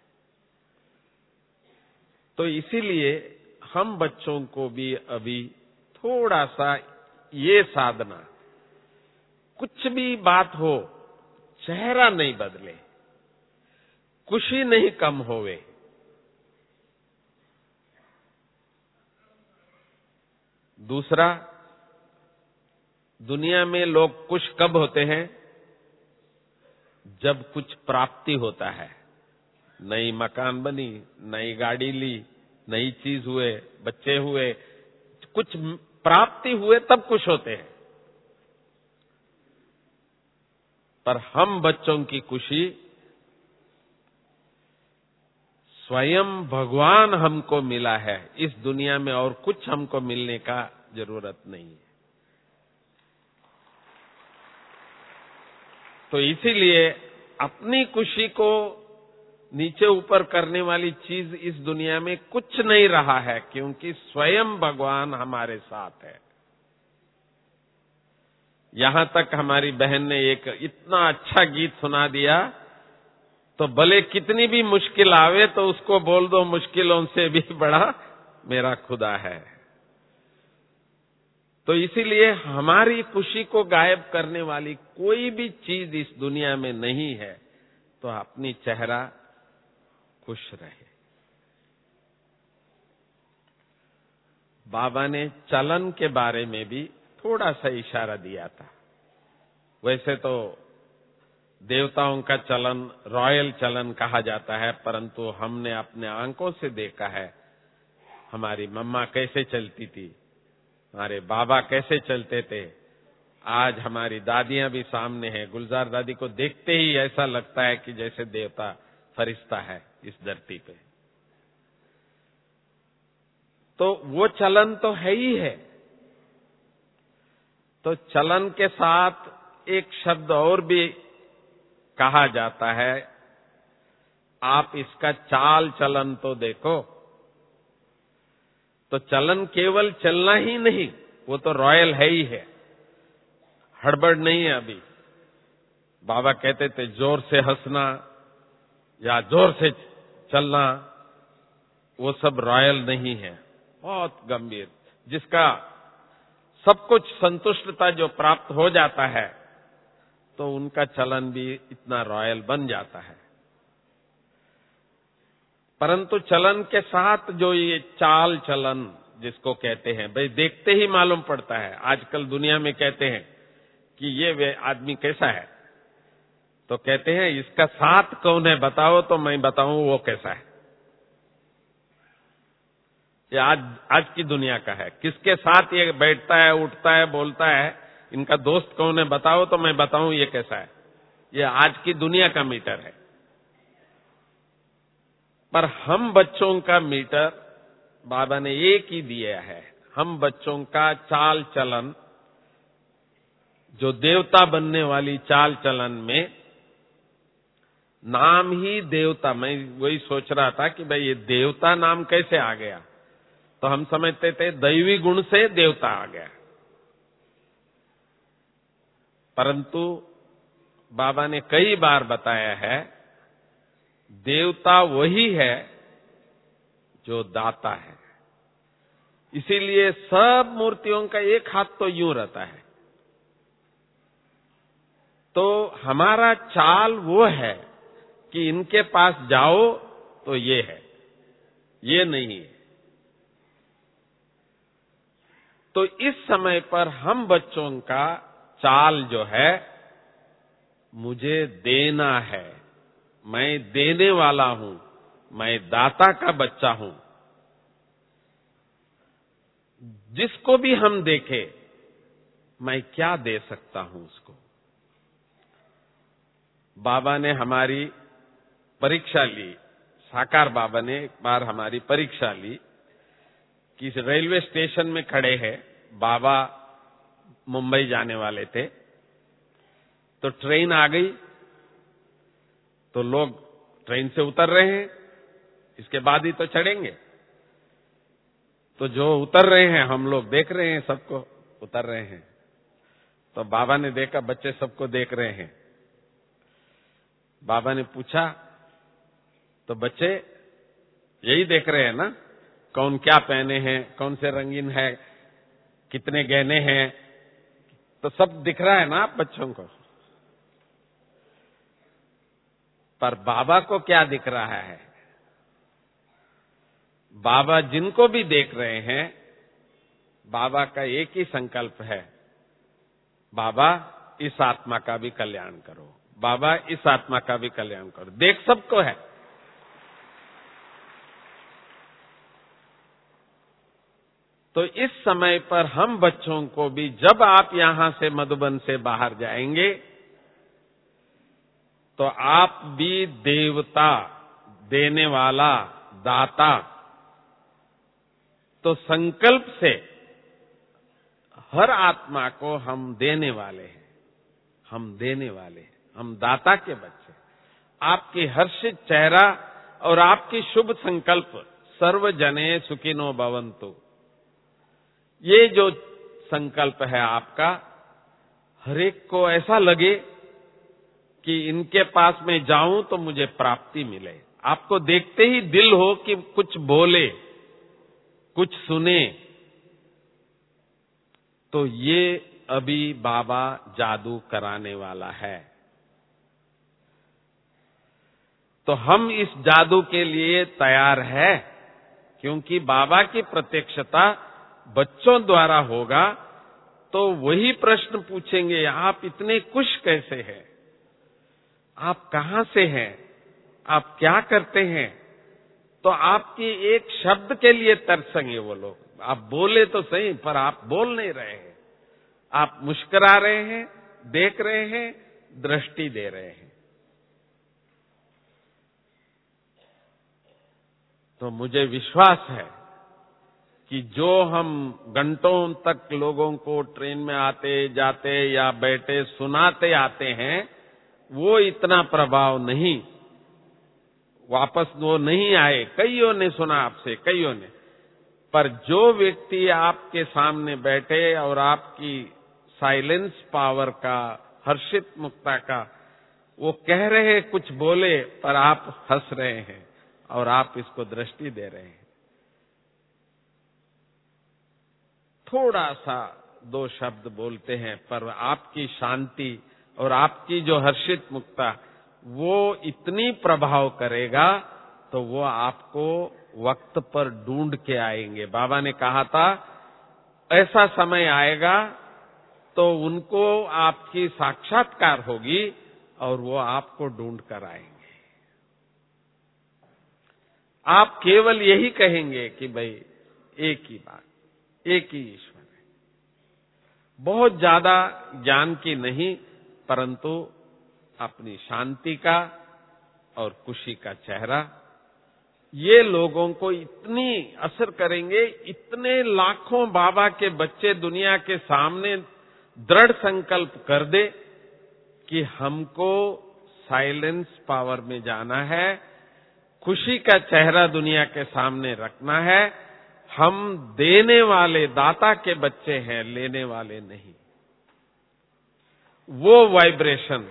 तो इसीलिए हम बच्चों को भी अभी थोड़ा सा ये साधना, कुछ भी बात हो, चेहरा नहीं बदले, खुशी नहीं कम होवे। दूसरा, दुनिया में लोग खुश कब होते हैं? जब कुछ प्राप्ति होता है, नई मकान बनी, नई गाड़ी ली, नई चीज हुए, बच्चे हुए, कुछ प्राप्ति हुए तब खुश होते हैं। पर हम बच्चों की खुशी स्वयं भगवान हमको मिला है, इस दुनिया में और कुछ हमको मिलने का जरूरत नहीं है। तो इसीलिए अपनी खुशी को नीचे ऊपर करने वाली चीज इस दुनिया में कुछ नहीं रहा है, क्योंकि स्वयं भगवान हमारे साथ है। यहां तक हमारी बहन ने एक इतना अच्छा गीत सुना दिया, तो भले कितनी भी मुश्किल आवे तो उसको बोल दो, मुश्किलों से भी बड़ा मेरा खुदा है। तो इसीलिए हमारी खुशी को गायब करने वाली कोई भी चीज इस दुनिया में नहीं है। तो अपनी चेहरा खुश रहे। बाबा ने चलन के बारे में भी थोड़ा सा इशारा दिया था। वैसे तो देवताओं का चलन रॉयल चलन कहा जाता है, परंतु हमने अपने आंखों से देखा है हमारी मम्मा कैसे चलती थी, हमारे बाबा कैसे चलते थे। आज हमारी दादियां भी सामने हैं। गुलजार दादी को देखते ही ऐसा लगता है कि जैसे देवता फरिश्ता है इस धरती पे। तो वो चलन तो है ही है। तो चलन के साथ एक शब्द और भी कहा जाता है, आप इसका चाल चलन तो देखो। तो चलन केवल चलना ही नहीं, वो तो रॉयल है ही है, हड़बड़ नहीं है। अभी बाबा कहते थे जोर से हंसना या जोर से चलना, वो सब रॉयल नहीं है, बहुत गंभीर, जिसका सब कुछ संतुष्टता जो प्राप्त हो जाता है, तो उनका चलन भी इतना रॉयल बन जाता है। परंतु चलन के साथ जो ये चाल चलन जिसको कहते हैं, भाई देखते ही मालूम पड़ता है। आजकल दुनिया में कहते हैं कि ये वे आदमी कैसा है, तो कहते हैं इसका साथ कौन है बताओ तो मैं बताऊं वो कैसा है। ये आज आज की दुनिया का है, किसके साथ ये बैठता है, उठता है, बोलता है, इनका दोस्त कौन है बताओ तो मैं बताऊं ये कैसा है। ये आज की दुनिया का मीटर है। पर हम बच्चों का मीटर बाबा ने एक ही दिया है। हम बच्चों का चाल चलन, जो देवता बनने वाली चाल चलन में, नाम ही देवता। मैं वही सोच रहा था कि भाई ये देवता नाम कैसे आ गया, तो हम समझते थे दैवी गुण से देवता आ गया। परंतु बाबा ने कई बार बताया है, देवता वही है जो दाता है। इसीलिए सब मूर्तियों का एक हाथ तो यूं रहता है। तो हमारा चाल वो है कि इनके पास जाओ तो ये है, ये नहीं है। तो इस समय पर हम बच्चों का चाल जो है मुझे देना है, मैं देने वाला हूं, मैं दाता का बच्चा हूं। जिसको भी हम देखें, मैं क्या दे सकता हूं उसको। बाबा ने हमारी परीक्षा ली, साकार बाबा ने एक बार हमारी परीक्षा ली कि रेलवे स्टेशन में खड़े हैं, बाबा मुंबई जाने वाले थे, तो ट्रेन आ गई, तो लोग ट्रेन से उतर रहे हैं, इसके बाद ही तो चढ़ेंगे। तो जो उतर रहे हैं हम लोग देख रहे हैं, सबको उतर रहे हैं। तो बाबा ने देखा बच्चे सबको देख रहे हैं। बाबा ने पूछा, तो बच्चे यही देख रहे हैं ना, कौन क्या पहने हैं, कौन से रंगीन है, कितने गहने हैं, तो सब दिख रहा है ना आप बच्चों को। पर बाबा को क्या दिख रहा है? बाबा जिनको भी देख रहे हैं, बाबा का एक ही संकल्प है, बाबा इस आत्मा का भी कल्याण करो, बाबा इस आत्मा का भी कल्याण करो। देख सबको है। तो इस समय पर हम बच्चों को भी, जब आप यहां से मधुबन से बाहर जाएंगे, तो आप भी देवता, देने वाला, दाता, तो संकल्प से हर आत्मा को हम देने वाले हैं, हम देने वाले हैं, हम दाता के बच्चे। आपकी हर्षित चेहरा और आपकी शुभ संकल्प, सर्व जने सुखिनो भवन्तु, ये जो संकल्प है आपका, हर एक को ऐसा लगे कि इनके पास में जाऊं तो मुझे प्राप्ति मिले। आपको देखते ही दिल हो कि कुछ बोले, कुछ सुने। तो ये अभी बाबा जादू कराने वाला है। तो हम इस जादू के लिए तैयार है, क्योंकि बाबा की प्रत्यक्षता बच्चों द्वारा होगा। तो वही प्रश्न पूछेंगे, आप इतने खुश कैसे हैं, आप कहां से हैं, आप क्या करते हैं। तो आपकी एक शब्द के लिए तरसेंगे वो लोग। आप बोले तो सही, पर आप बोल नहीं रहे हैं, आप मुस्कुरा रहे हैं, देख रहे हैं, दृष्टि दे रहे हैं। तो मुझे विश्वास है कि जो हम घंटों तक लोगों को ट्रेन में आते जाते या बैठे सुनाते आते हैं, वो इतना प्रभाव नहीं, वापस वो नहीं आए। कईयों ने सुना आपसे, कईयों ने, पर जो व्यक्ति आपके सामने बैठे और आपकी साइलेंस पावर का, हर्षित मुक्ता का, वो कह रहे हैं, कुछ बोले, पर आप हंस रहे हैं और आप इसको दृष्टि दे रहे हैं। थोड़ा सा दो शब्द बोलते हैं, पर आपकी शांति और आपकी जो हर्षित मुक्ता, वो इतनी प्रभाव करेगा, तो वो आपको वक्त पर ढूंढ के आएंगे। बाबा ने कहा था, ऐसा समय आएगा तो उनको आपकी साक्षात्कार होगी और वो आपको ढूंढ कर आएंगे। आप केवल यही कहेंगे कि भाई एक ही बात, एक ही ईश्वर है। बहुत ज्यादा ज्ञान की नहीं, परंतु अपनी शांति का और खुशी का चेहरा, ये लोगों को इतनी असर करेंगे। इतने लाखों बाबा के बच्चे दुनिया के सामने दृढ़ संकल्प कर दे कि हमको साइलेंस पावर में जाना है, खुशी का चेहरा दुनिया के सामने रखना है। हम देने वाले दाता के बच्चे हैं, लेने वाले नहीं। वो वाइब्रेशन,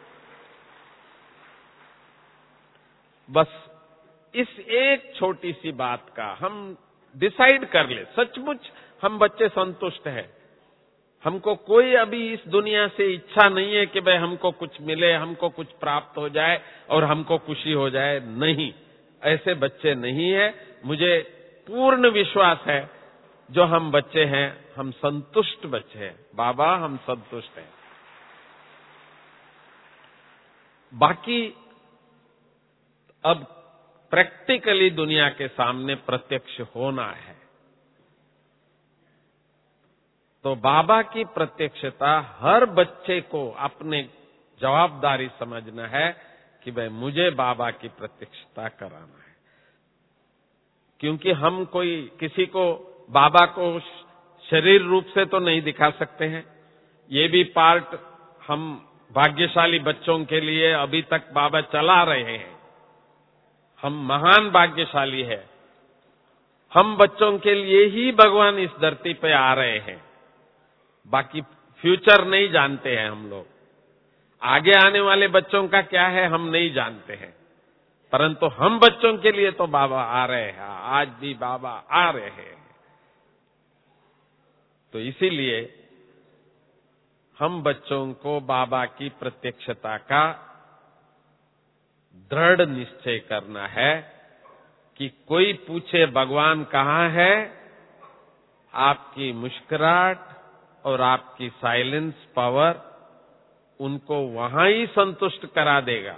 बस इस एक छोटी सी बात का हम डिसाइड कर ले, सचमुच हम बच्चे संतुष्ट हैं। हमको कोई अभी इस दुनिया से इच्छा नहीं है कि भाई हमको कुछ मिले, हमको कुछ प्राप्त हो जाए और हमको खुशी हो जाए। नहीं, ऐसे बच्चे नहीं है। मुझे पूर्ण विश्वास है, जो हम बच्चे हैं, हम संतुष्ट बच्चे हैं। बाबा, हम संतुष्ट हैं। बाकी अब प्रैक्टिकली दुनिया के सामने प्रत्यक्ष होना है। तो बाबा की प्रत्यक्षता हर बच्चे को अपने जवाबदारी समझना है कि भाई मुझे बाबा की प्रत्यक्षता कराना है। क्योंकि हम कोई किसी को बाबा को शरीर रूप से तो नहीं दिखा सकते हैं। ये भी पार्ट हम भाग्यशाली बच्चों के लिए अभी तक बाबा चला रहे हैं। हम महान भाग्यशाली है। हम बच्चों के लिए ही भगवान इस धरती पे आ रहे हैं। बाकी फ्यूचर नहीं जानते हैं हम लोग। आगे आने वाले बच्चों का क्या है हम नहीं जानते हैं, परंतु हम बच्चों के लिए तो बाबा आ रहे हैं। आज भी बाबा आ रहे हैं। तो इसीलिए हम बच्चों को बाबा की प्रत्यक्षता का दृढ़ निश्चय करना है कि कोई पूछे भगवान कहाँ है, आपकी मुस्कुराहट और आपकी साइलेंस पावर उनको वहां ही संतुष्ट करा देगा।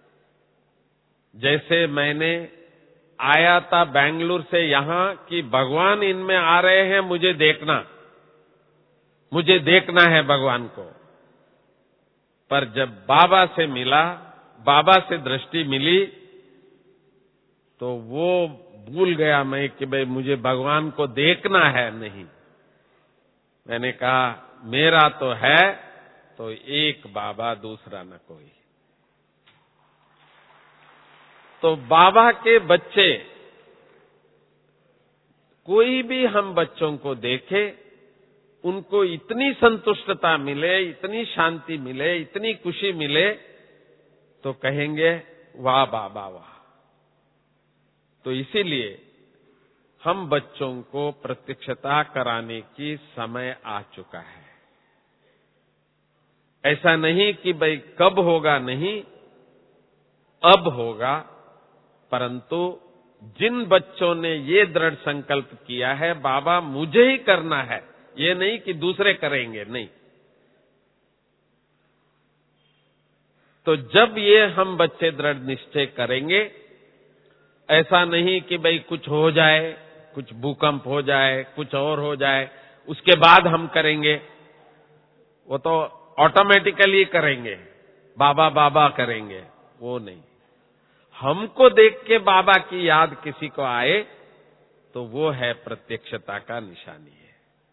जैसे मैंने आया था बेंगलुरु से यहां कि भगवान इनमें आ रहे हैं, मुझे देखना मुझे देखना है भगवान को। पर जब बाबा से मिला, बाबा से दृष्टि मिली, तो वो भूल गया मैं कि भाई मुझे भगवान को देखना है। नहीं, मैंने कहा मेरा तो है तो एक बाबा, दूसरा न कोई। तो बाबा के बच्चे, कोई भी हम बच्चों को देखे, उनको इतनी संतुष्टता मिले, इतनी शांति मिले, इतनी खुशी मिले, तो कहेंगे वाह बाबा वाह। तो इसीलिए हम बच्चों को प्रत्यक्षता कराने की समय आ चुका है। ऐसा नहीं कि भाई कब होगा, नहीं, अब होगा। परंतु जिन बच्चों ने ये दृढ़ संकल्प किया है बाबा मुझे ही करना है, ये नहीं कि दूसरे करेंगे, नहीं। तो जब ये हम बच्चे दृढ़ निश्चय करेंगे, ऐसा नहीं कि भाई कुछ हो जाए, कुछ भूकंप हो जाए, कुछ और हो जाए, उसके बाद हम करेंगे, वो तो ऑटोमेटिकली करेंगे, बाबा बाबा करेंगे, वो नहीं। हमको देख के बाबा की याद किसी को आए तो वो है प्रत्यक्षता का निशानी है।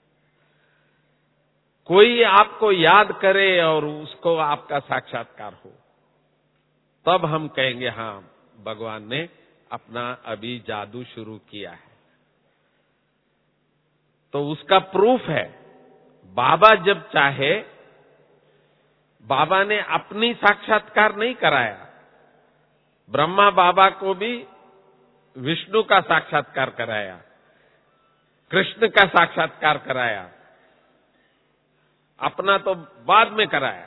कोई आपको याद करे और उसको आपका साक्षात्कार हो, तब हम कहेंगे हां भगवान ने अपना अभी जादू शुरू किया है। तो उसका प्रूफ है, बाबा जब चाहे, बाबा ने अपनी साक्षात्कार नहीं कराया। ब्रह्मा बाबा को भी विष्णु का साक्षात्कार कराया, कृष्ण का साक्षात्कार कराया, अपना तो बाद में कराया।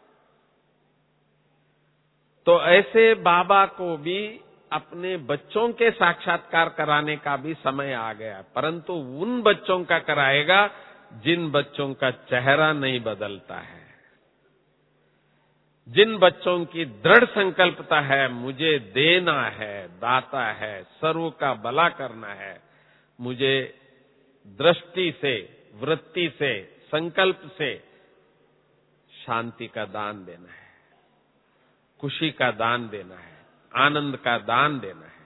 तो ऐसे बाबा को भी अपने बच्चों के साक्षात्कार कराने का भी समय आ गया, परंतु उन बच्चों का कराएगा जिन बच्चों का चेहरा नहीं बदलता है, जिन बच्चों की दृढ़ संकल्पता है मुझे देना है, दाता है, सर्व का भला करना है, मुझे दृष्टि से, वृत्ति से, संकल्प से शांति का दान देना है, खुशी का दान देना है, आनंद का दान देना है।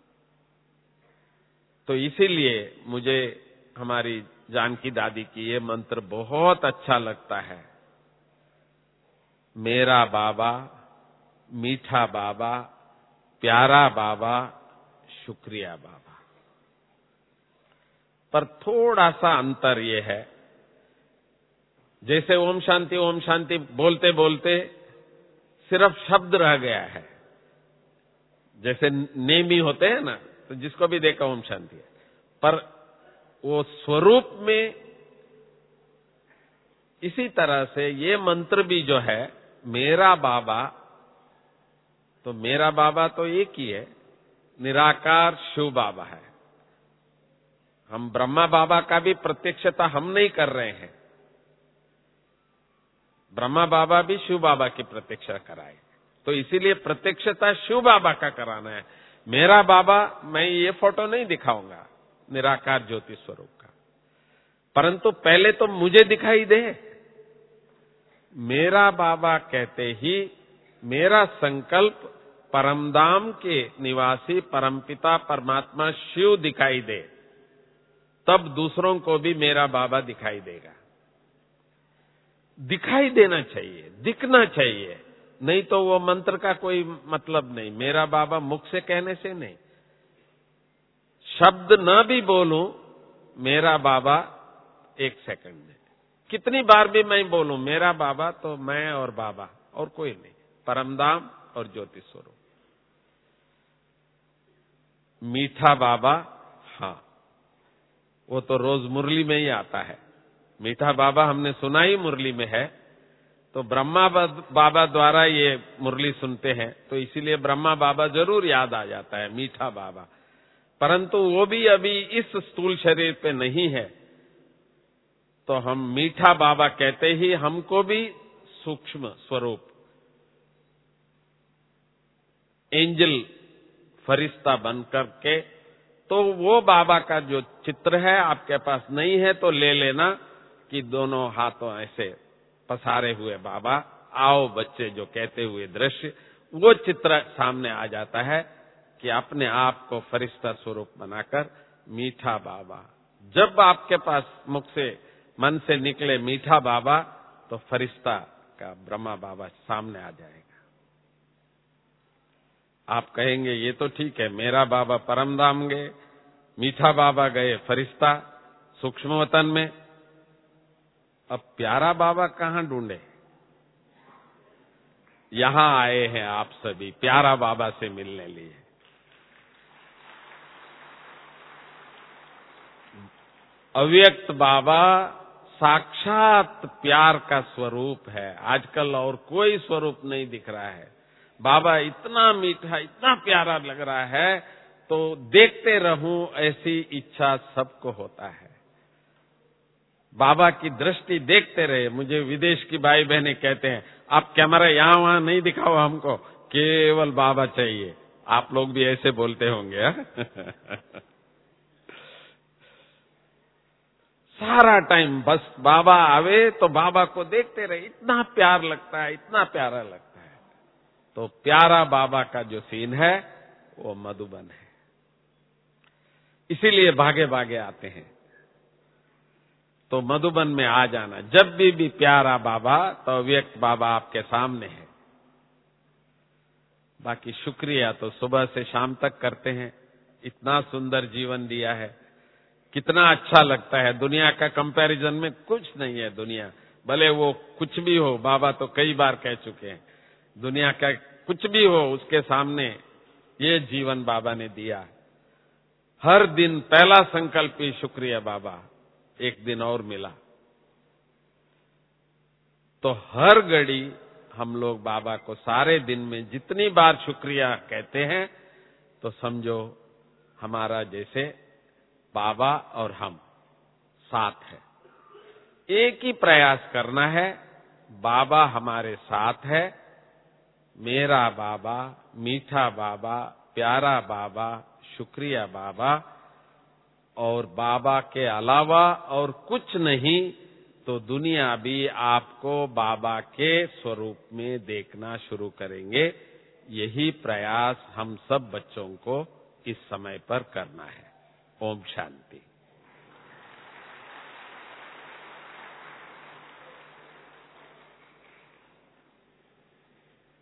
तो इसीलिए मुझे हमारी जानकी दादी की ये मंत्र बहुत अच्छा लगता है, मेरा बाबा, मीठा बाबा, प्यारा बाबा, शुक्रिया बाबा। पर थोड़ा सा अंतर ये है, जैसे ओम शांति ओम शांति बोलते बोलते सिर्फ शब्द रह गया है, जैसे नेमी होते हैं ना, तो जिसको भी देखा ओम शांति है, पर वो स्वरूप में इसी तरह से ये मंत्र भी जो है मेरा बाबा, तो मेरा बाबा तो एक ही है, निराकार शिव बाबा है। हम ब्रह्मा बाबा का भी प्रत्यक्षता हम नहीं कर रहे हैं, ब्रह्मा बाबा भी शिव बाबा की प्रत्यक्षा कराए, तो इसीलिए प्रत्यक्षता शिव बाबा का कराना है। मेरा बाबा, मैं ये फोटो नहीं दिखाऊंगा निराकार ज्योति स्वरूप का, परंतु पहले तो मुझे दिखाई दे। मेरा बाबा कहते ही मेरा संकल्प परमधाम के निवासी परमपिता परमात्मा शिव दिखाई दे, तब दूसरों को भी मेरा बाबा दिखाई देगा। दिखाई देना चाहिए, दिखना चाहिए, नहीं तो वो मंत्र का कोई मतलब नहीं। मेरा बाबा मुख से कहने से नहीं, शब्द न भी बोलूं मेरा बाबा एक सेकंड में, कितनी बार भी मैं बोलूं मेरा बाबा, तो मैं और बाबा और कोई नहीं, परमधाम और ज्योति स्वरूप। मीठा बाबा, हाँ, वो तो रोज मुरली में ही आता है। मीठा बाबा हमने सुना ही मुरली में है, तो ब्रह्मा बाबा द्वारा ये मुरली सुनते हैं, तो इसीलिए ब्रह्मा बाबा जरूर याद आ जाता है, मीठा बाबा। परंतु वो भी अभी इस स्थूल शरीर पे नहीं है, तो हम मीठा बाबा कहते ही हमको भी सूक्ष्म स्वरूप एंजल फरिश्ता बन करके, तो वो बाबा का जो चित्र है आपके पास नहीं है तो ले लेना कि दोनों हाथों ऐसे पसारे हुए बाबा, आओ बच्चे जो कहते हुए दृश्य, वो चित्र सामने आ जाता है कि अपने आप को फरिश्ता स्वरूप बनाकर मीठा बाबा। जब आपके पास मुख से मन से निकले मीठा बाबा, तो फरिश्ता का ब्रह्मा बाबा सामने आ जाएगा। आप कहेंगे ये तो ठीक है, मेरा बाबा परमधाम गए, मीठा बाबा गए फरिश्ता सूक्ष्म वतन में, अब प्यारा बाबा कहां ढूंढे? यहां आए हैं आप सभी प्यारा बाबा से मिलने लिए। अव्यक्त बाबा साक्षात प्यार का स्वरूप है, आजकल और कोई स्वरूप नहीं दिख रहा है। बाबा इतना मीठा, इतना प्यारा लग रहा है, तो देखते रहूं ऐसी इच्छा सबको होता है। बाबा की दृष्टि देखते रहे। मुझे विदेश की भाई बहनें कहते हैं, आप कैमरा यहां वहां नहीं दिखाओ हमको, केवल बाबा चाहिए। आप लोग भी ऐसे बोलते होंगे हा? सारा टाइम बस बाबा आवे तो बाबा को देखते रहे, इतना प्यार लगता है, इतना प्यारा लगता है। तो प्यारा बाबा का जो सीन है वो मधुबन है, इसीलिए भागे भागे आते हैं। तो मधुबन में आ जाना, जब भी भी प्यारा बाबा, तो अव्यक्त बाबा आपके सामने है। बाकी शुक्रिया तो सुबह से शाम तक करते हैं, इतना सुंदर जीवन दिया है, कितना अच्छा लगता है। दुनिया का कंपैरिजन में कुछ नहीं है। दुनिया भले वो कुछ भी हो, बाबा तो कई बार कह चुके हैं, दुनिया का कुछ भी हो उसके सामने ये जीवन बाबा ने दिया। हर दिन पहला संकल्प ही शुक्रिया बाबा, एक दिन और मिला। तो हर घड़ी हम लोग बाबा को सारे दिन में जितनी बार शुक्रिया कहते हैं, तो समझो हमारा जैसे बाबा और हम साथ है। एक ही प्रयास करना है, बाबा हमारे साथ है। मेरा बाबा, मीठा बाबा, प्यारा बाबा, शुक्रिया बाबा, और बाबा के अलावा और कुछ नहीं, तो दुनिया भी आपको बाबा के स्वरूप में देखना शुरू करेंगे। यही प्रयास हम सब बच्चों को इस समय पर करना है। ओम शांति।